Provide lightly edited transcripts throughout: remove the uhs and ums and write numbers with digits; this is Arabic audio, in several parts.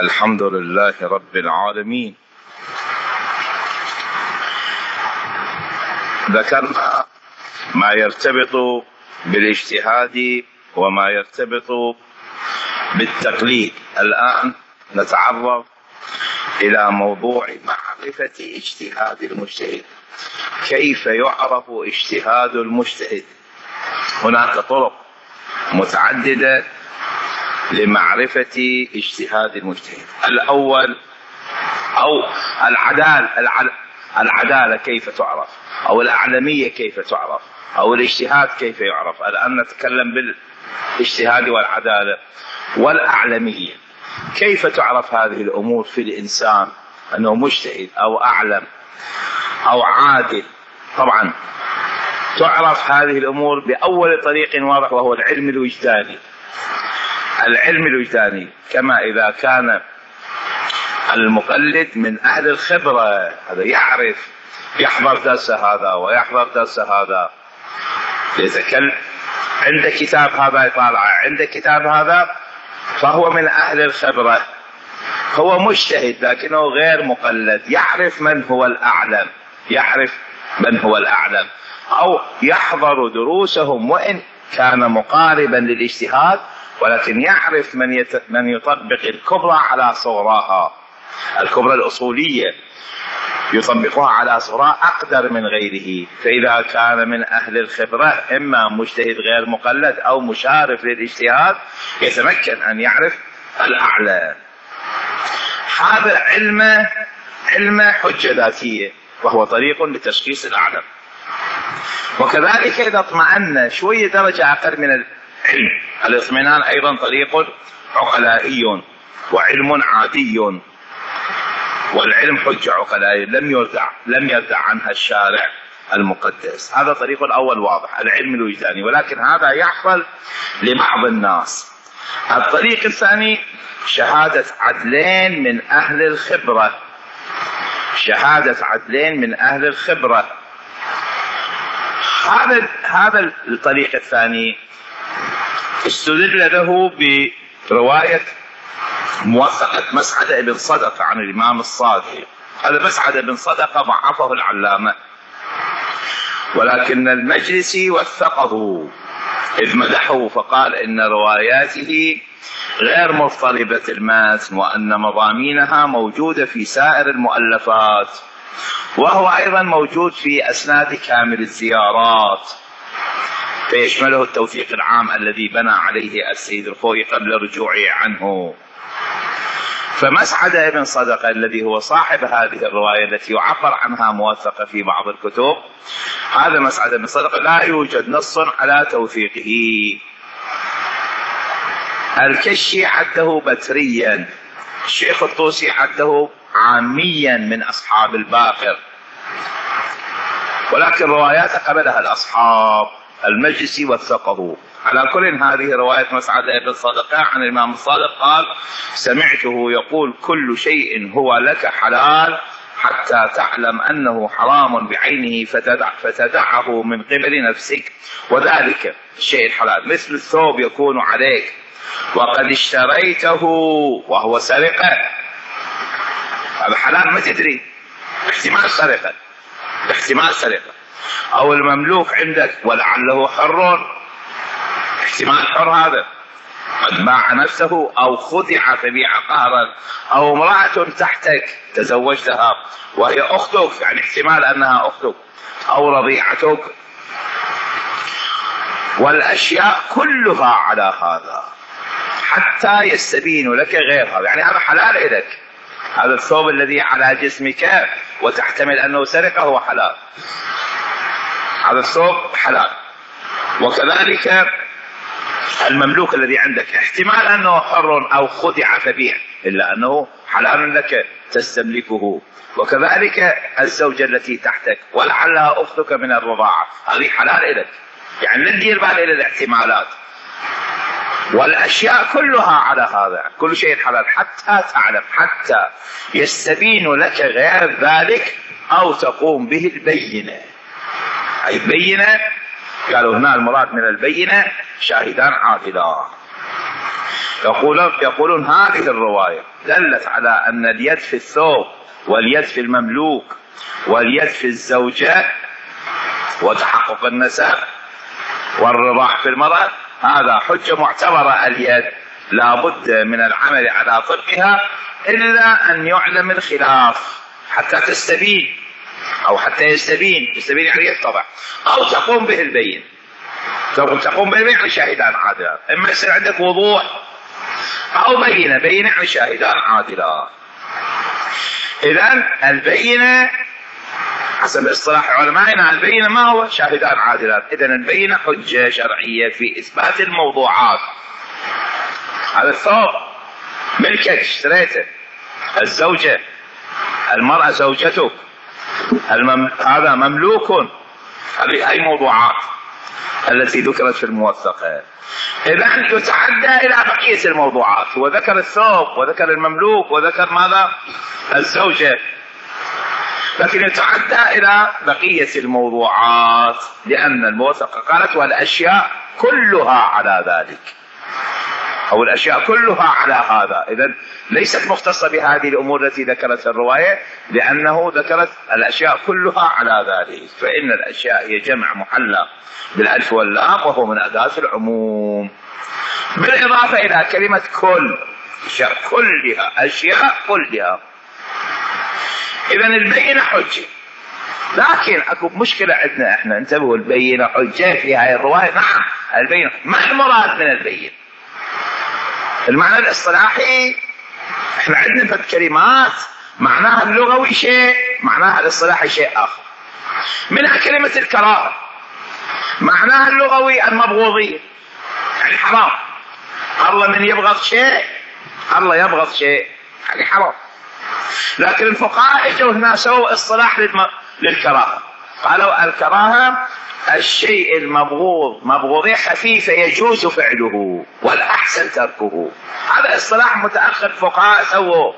الحمد لله رب العالمين. ذكرنا ما يرتبط بالاجتهاد وما يرتبط بالتقليد. الآن نتعرض إلى موضوع معرفة اجتهاد المجتهد. كيف يعرف اجتهاد المجتهد؟ هناك طرق متعددة لمعرفة اجتهاد المجتهد. الأول أو العدالة كيف تعرف، أو الأعلمية كيف تعرف، أو الاجتهاد كيف يعرف. الآن نتكلم بالاجتهاد والعدالة والأعلمية. كيف تعرف هذه الأمور في الإنسان أنه مجتهد أو أعلم أو عادل؟ طبعا تعرف هذه الأمور بأول طريق واضح، وهو العلم الوجداني. العلم الوجداني، كما إذا كان المقلد من أهل الخبرة، هذا يعرف، يحضر درس هذا ويحضر درس هذا، يتكلم عند كتاب هذا، يطالع عند كتاب هذا، فهو من أهل الخبرة، هو مجتهد لكنه غير مقلد، يعرف من هو الأعلم، يعرف من هو الأعلم، أو يحضر دروسهم وإن كان مقاربا للاجتهاد، ولكن يعرف من يطبق الكبرى على صغراها، الكبرى الأصولية يطبقها على صغراها أقدر من غيره. فإذا كان من أهل الخبرة، إما مجتهد غير مقلد أو مشارف للاجتهاد، يتمكن أن يعرف الأعلى. هذا علم حجة ذاتية، وهو طريق لتشخيص الأعلم. وكذلك إذا اطمأن شوية درجة أقل من العلم، الاطمئنان أيضا طريق عقلائي وعلم عادي، والعلم حجة عقلائي لم يردع عنها الشارع المقدس. هذا الطريق الأول واضح، العلم الوجداني، ولكن هذا يحصل لبعض الناس. الطريق الثاني شهادة عدلين من أهل الخبرة، شهادة عدلين من أهل الخبرة. هذا الطريق الثاني استدل له برواية موثقة مسعد بن صدقة عن الإمام الصادق. هذا مسعد بن صدقة ضعفه العلامة، ولكن المجلسي وثقه إذ مدحه، فقال إن رواياته غير مضطربة المتن، وأن مضامينها موجودة في سائر المؤلفات، وهو أيضا موجود في أسناد كامل الزيارات، فيشمله التوثيق العام الذي بنى عليه السيد الخوئي قبل رجوعه عنه. فمسعد بن صدقة الذي هو صاحب هذه الرواية التي يعبر عنها موثقة في بعض الكتب، هذا مسعد بن صدقة لا يوجد نص على توثيقه. الكشي عده بتريا، الشيخ الطوسي عده عاميا من أصحاب الباقر، ولكن روايات قبلها الأصحاب. المجلسي وثقه. على كل، هذه رواية مسعد بن صدقة عن الإمام الصادق قال: سمعته يقول: كل شيء هو لك حلال حتى تعلم أنه حرام بعينه فتدعه من قبل نفسك، وذلك الشيء الحلال مثل الثوب يكون عليك وقد اشتريته وهو سرقة، هذا حلال ما تدري، احتمال سرقة، احتمال سرقة. أو المملوك عندك ولعله حر، احتمال حر، هذا قد باع نفسه أو خدع فبيع قهرا. أو امرأة تحتك تزوجتها وهي أختك، يعني احتمال أنها أختك أو رضيعتك. والأشياء كلها على هذا حتى يستبين لك غير هذا، يعني هذا حلال لك. هذا الثوب الذي على جسمك وتحتمل أنه سرقة هو حلال، هذا الثوب حلال. وكذلك المملوك الذي عندك احتمال أنه حر أو خدع فبيع، إلا أنه حلال لك تستملكه. وكذلك الزوجة التي تحتك ولعلها أختك من الرضاعة، هذه حلال لك، يعني لا تدير بال إلى الاحتمالات. والأشياء كلها على هذا، كل شيء حلال حتى تعلم، حتى يستبين لك غير ذلك أو تقوم به البينة. أي بينة، قالوا هنا المراد من البينة شاهدان عادلان. يقولون هذه الرواية دلت على أن اليد في الثوب واليد في المملوك واليد في الزوجة وتحقق النسب والرضاع في المرأة، هذا حجة معتبرة. اليد لا بد من العمل على طبقها إلا أن يعلم الخلاف حتى تستبين، أو حتى يستبين يعني يتضح، أو تقوم به البين. تقوم به يعني شاهدان عادلان، إما يصير عندك وضوح أو بينة يعني شاهدان عادلان. إذن البينة حسب اصطلاح علمائنا البينة ما هو؟ شاهدان عادلان. إذن البينة حجة شرعية في إثبات الموضوعات. هذا الثوب ملكك اشتريته، الزوجة المرأة زوجتك، هذا مملوك. هذه موضوعات التي ذكرت في الموثقة. إذن يتعدى إلى بقية الموضوعات، وذكر الثوب وذكر المملوك وذكر ماذا؟ الزوجة، لكن يتعدى إلى بقية الموضوعات لأن الموثقة قالت والأشياء كلها على ذلك، أو الأشياء كلها على هذا. إذن ليست مختصة بهذه الأمور التي ذكرت الرواية، لأنه ذكرت الأشياء كلها على ذلك، فإن الأشياء هي جمع محلى بالألف واللام وهو من أداة العموم، بالإضافة إلى كلمة كل، أشياء كلها، أشياء كلها. إذن البينة حجة، لكن أكو مشكلة عندنا إحنا، انتبهوا، البينة حجة في هذه الرواية. نعم البينة، ما المراد من البينة؟ المعنى الاصطلاحي احنا عندنا في الكلمات معناها اللغوي شيء، معناها الاصطلاحي شيء آخر. منها كلمة الكراهة، معناها اللغوي المبغوضين، يعني حرام. الله من يبغض شيء، الله يبغض شيء، يعني حرام. لكن الفقهاء اجوا هنا سووا اصطلاح للكراهة، قالوا الكراهة الشيء المبغوض مبغوضية خفيفة يجوز فعله والأحسن تركه. هذا اصطلاح متأخر فقهاء سووه.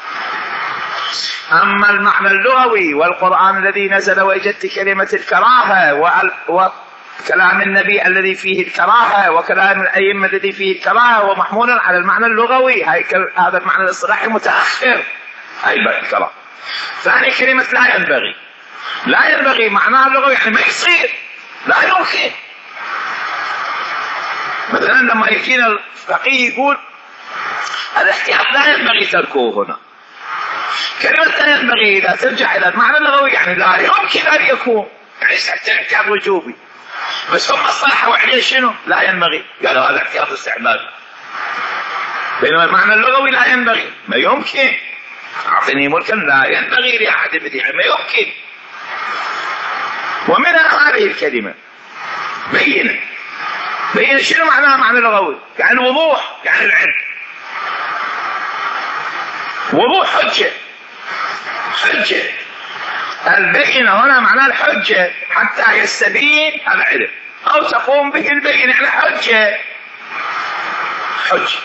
أما المعنى اللغوي والقرآن الذي نزل وجدت كلمة الكراهة وكلام النبي الذي فيه الكراهة وكلام الأئمة الذي فيه الكراهة هو محمول على المعنى اللغوي. هذا المعنى الاصطلاحي متأخر، أي الكراهة. ثاني كلمة لا ينبغي، لا ينبغي معناها اللغوي يعني ما يصير، لا يمكن. مثلا لما يجينا الفقيه يقول الاحتياط لا ينبغي تركه هنا، كلمة لا ينبغي إذا ترجع إلى المعنى اللغوي يعني لا يمكن أن يكون، يعني احتياط وجوبي، بس هم اصطلحوا عليه شنو؟ لا ينبغي، قالوا هذا احتياط استعمال، بينما المعنى اللغوي لا ينبغي، ما يمكن. أعطني ملكا لا ينبغي لأحد بديع، ما يمكن. ومنها هذه الكلمة بينة. بينة شنو معناها؟ معنى لغوي يعني الوضوح، يعني العلم. وضوح حجة، حجة. البينة هنا معناها الحجة حتى يستبين العلم، أو تقوم به البينة يعني حجة، حجة.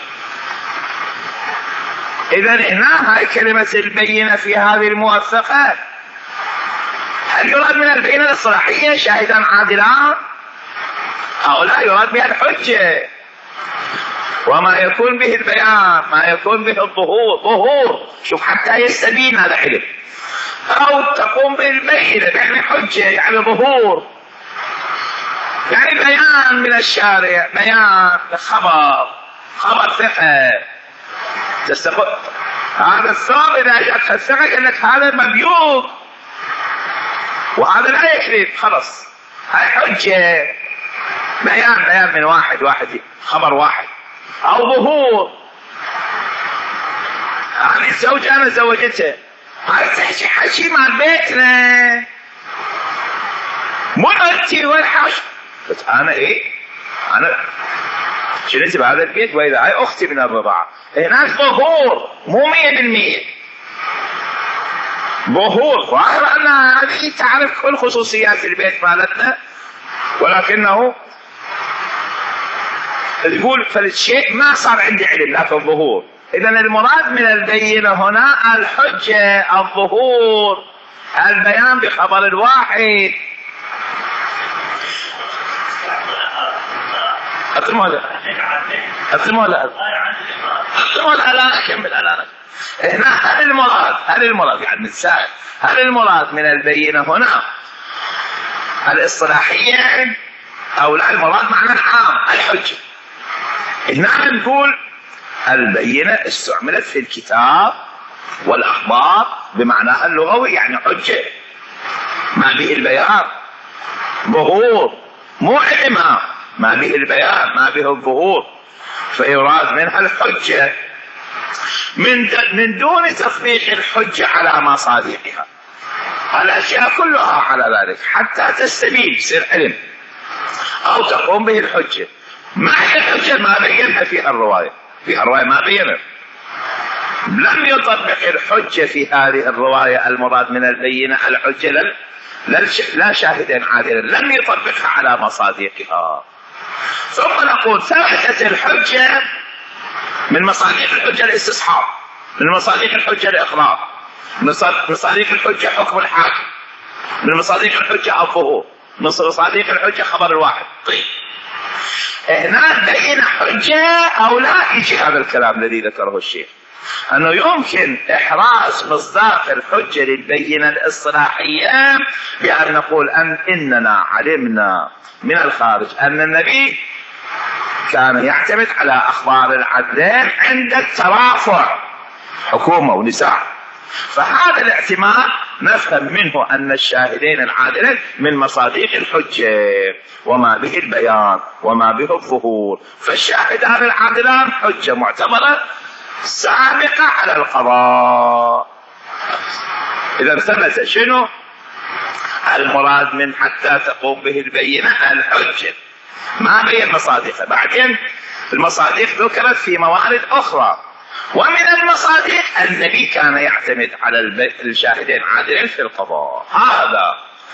إذن هنا هاي كلمة البينة في هذه الموثقات، هل يراد من البينة الاصطلاحية شاهدا عادلان أو لا يراد بها الحجة؟ وما يكون به البيان، ما يكون به الظهور، ظهور شوف حتى يستبين هذا علم، أو تقوم به البينة يعني حجة يعني ظهور، يعني بيان من الشارع، بيان خبر ثقة تستفق. هذا الثوب إذا جاءت الثقة قال لك هذا مبيوض وهذا لا يكذب، خلص هاي حجة، بيان من واحد خبر واحد، أو ظهور. هذه الزوجة أنا زوجته، هاي تحكي حكي مع بيتنا، مو أنت والحش. بس أنا إيه؟ أنا شنت بهذا البيت وإذا هاي أختي من الرضاعة. هناك ظهور مو 100%، ظهور ظاهر أن هذه تعرف كل خصوصيات البيت مالتنا، ولكنه تقول فالشيء ما صار عندي علم لكن ظهور. إذن المراد من البينة هنا الحجة، الظهور، البيان بخبر الواحد. أتموا لا ولا لا أكمل أنا؟ هنا هل المراد يعني نتساءل، هل المراد من البينة هنا الاصطلاحية أو لا المراد معنى العام الحجة؟ هنا نقول البينة استعملت في الكتاب والأخبار بمعناها اللغوي، يعني حجة ما به البيان، ظهور، مو علم ما به البيان ما به الظهور، فيراد منها الحجة من دون تطبيق الحجة على مصادقها. الأشياء كلها على ذلك حتى تستبين تصير علم أو تقوم به الحجة. ما هي الحجة؟ ما بينها فيها الرواية، ما بينها، لم يطبق الحجة في هذه الرواية. المراد من البينة الحجة لا شاهد عادل، لم يطبقها على مصادقها. ثم نقول ثبتت الحجة من مصادق الحجة الاستصحاب، من مصادق الحجة الإقرار، من مصادق الحجة حكم الحاكم، من مصادق الحجة الظهور، من مصادق الحجة خبر الواحد. طيب هنا بين حجة أو لا يجي هذا الكلام الذي ذكره الشيخ، أنه يمكن إحراز مصداق الحجة للبينة الاصطلاحية بأن نقول إننا علمنا من الخارج أن النبي كان يعتمد على أخبار العدلين عند الترافع، حكومة ونساء، فهذا الاعتماد نفهم منه أن الشاهدين العادلين من مصادق الحجة وما به البيان وما به الظهور، فالشاهدان العادلان حجة معتبرة سابقة على القضاء. إذا ثبت شنو المراد من حتى تقوم به البينة الحجة ما بين مصادقه. بعدين المصادق ذكرت في موارد أخرى، ومن المصادق النبي كان يعتمد على الشاهدين عادلين في القضاء. هذا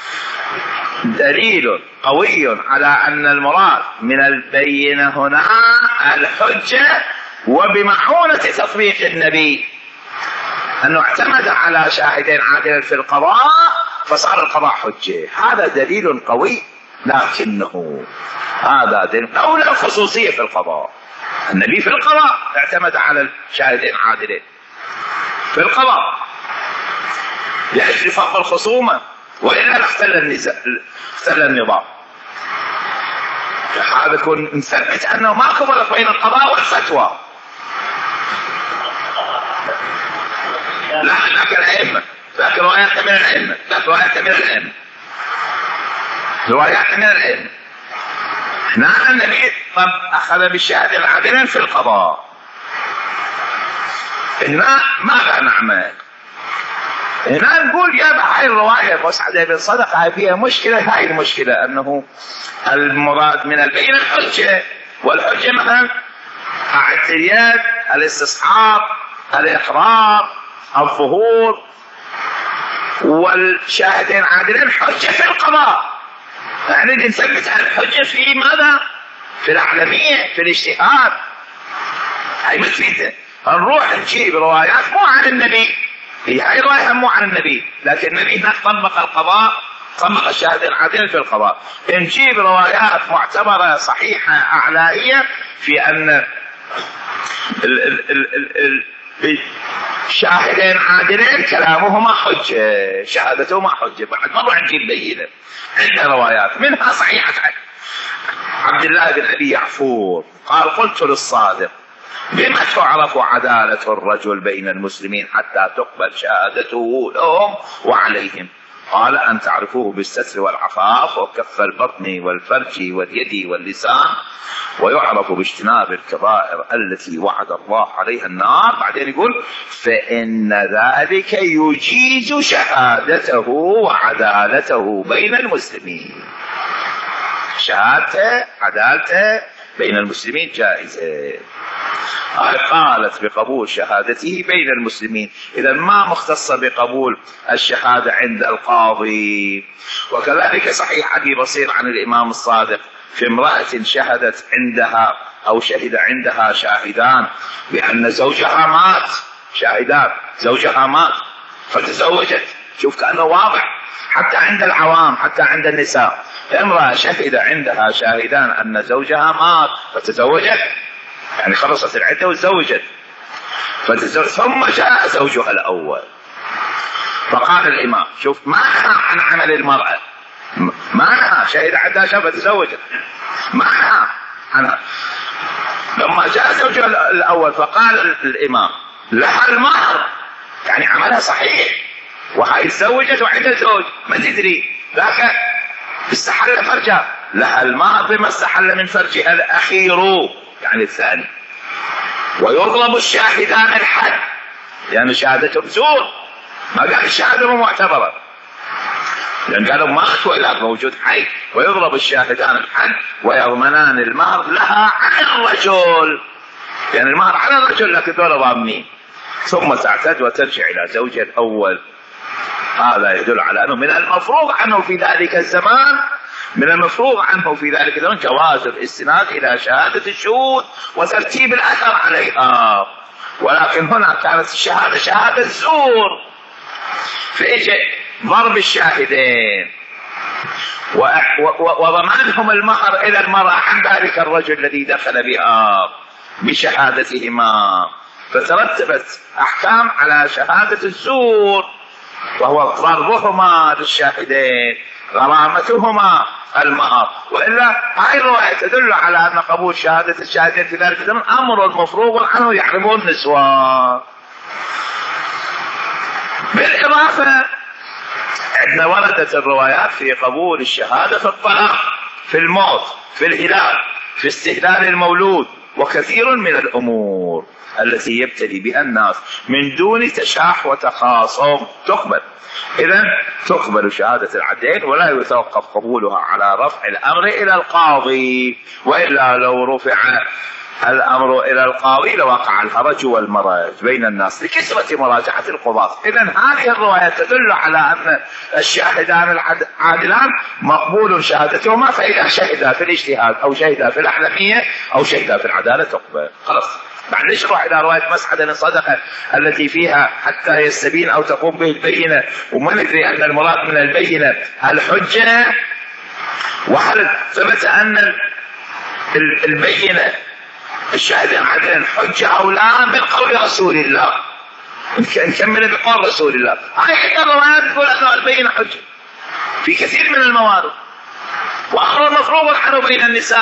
دليل قوي على أن المراد من البينة هنا الحجة، وبمعونة تطبيق النبي أنه اعتمد على شاهدين عادلين في القضاء فصار القضاء حجة. هذا دليل قوي، لكنه هذا دليل أولى الخصوصية في القضاء. النبي في القضاء اعتمد على الشاهدين عادلين في القضاء لأجل فضل الخصومة، وإلا اختل النظام. هذا يكون مثبت أنه ما فرق بين القضاء والفتوى. ذاك الأئمة، ذاك روايات من الأئمة، ذاك روايات من الأئمة، روايات من الأئمة. هنا النبي طب أخذ بالشهادة العادلين في القضاء. هنا ماذا نعمل؟ هنا نقول يا هاي الرواية مسعد بن صدقة هاي فيها مشكلة. هاي المشكلة أنه المراد من البينة الحجة، والحجة مثلا اعتياد الاستصحاب الإقرار الظهور، والشاهدين عادلين حجة في القضاء. يعني نثبت الحجة في ماذا؟ في الأعلمية، في الاجتهاد. هاي مفيدة. نروح نجيب روايات مو عن النبي، هاي رواية مو عن النبي، لكن النبي هناك طبق القضاء، طبق الشاهدين العادلين في القضاء. نجيب روايات معتبرة صحيحة أعلائية في أن شاهدين عادلين كلامهما حجة، شهادتهما حجة. بعد مرة نجيب بينة عندنا روايات منها صحيحة. عبد الله بن أبي يعفور قال قلت للصادق بما تعرف عدالة الرجل بين المسلمين حتى تقبل شهادته لهم وعليهم؟ قال أن تعرفوه بالستر والعفاف وكف البطن والفرج واليد واللسان، ويعرف باجتناب الكبائر التي وعد الله عليها النار. بعدين يقول فإن ذلك يجيز شهادته وعدالته بين المسلمين. شهادته عدالته بين المسلمين جائزة. قالت بقبول شهادته بين المسلمين، إذا ما مختصة بقبول الشهادة عند القاضي. وكذلك صحيح حديث بصير عن الإمام الصادق في امرأة شهدت عندها أو شهد عندها شاهدان بأن زوجها مات، شاهدان زوجها مات فتزوجت. شوف كأنه واضح حتى عند العوام، حتى عند النساء. امرأة شهد عندها شاهدان أن زوجها مات فتزوجت، يعني خلصت العدة وتزوجت. فتزوج ثم جاء زوجها الأول. فقال الإمام شوف ما نهى عن عمل المرأة، ما نهى، شهد عداشة فتزوجت، ما نهى عنها. لما جاء زوجها الأول فقال الإمام لها المهر، يعني عملها صحيح وهي تزوجت وعندها زوج ما تدري، لكن استحل فرجها، لها المهر بما استحل من فرجها الأخير يعني الثاني. ويضرب الشاهدان الحد لأن شهادتهم زور، ما قال الشهادة مو معتبرة لأن قالوا ما اختلف موجود حي. ويضرب الشاهدان الحد ويضمنان المهر لها عن الرجل، يعني المهر على الرجل لكن دول ضامنين. ثم تعتد وترجع إلى زوجها الأول. هذا يدل على أنه من المفروض عنه في ذلك الزمان، من المفروض عنه في ذلك الزمان جواز الاستناد إلى شهادة الشهود وترتيب الأثر عليها. ولكن هنا كانت الشهادة شهادة زور، فإجى ضرب الشاهدين وضمانهم المهر إلى المرأة عن ذلك الرجل الذي دخل بها بشهادتهما، فترتبت أحكام على شهادة الزور وهو ضربهما للشاهدين، غرامتهما المهر. وإلا هاي الرواية تدل على أن قبول شهادة الشاهدين في ذلك الزمن أمر مفروغ عنه يحرمه النسوان. بالإضافة عندنا وردت الروايات في قبول الشهادة في الطلاق، في الموت، في الهلال، في استهلال المولود، وكثير من الأمور التي يبتلي بها الناس من دون تشاح وتخاصم تقبل. إذن تقبل شهادة العدلين ولا يتوقف قبولها على رفع الأمر إلى القاضي، وإلا لو رفع الأمر إلى القاضي لوقع الهرج والمرج بين الناس لكثرة مراجعة القضاة. إذن هذه الرواية تدل على أن الشاهدان العادلان مقبول شهادتهما، فإذا شهدا في الاجتهاد أو شهدا في الأحلامية أو شهدا في العدالة تقبل. خلاص بعد نشرح إلى رواية مسعد الصدقة التي فيها حتى يستبين أو تقوم به البينة، وما ندري أن المراد من البينة الحجة، وهل ثبت أن البينة الشاهدين عدلا حجة أو لا من قول رسول الله، نكمل بقول رسول الله. هاي الروايات تقول أن البينة حجة في كثير من الموارد، وأمر مفروض عنه بين النساء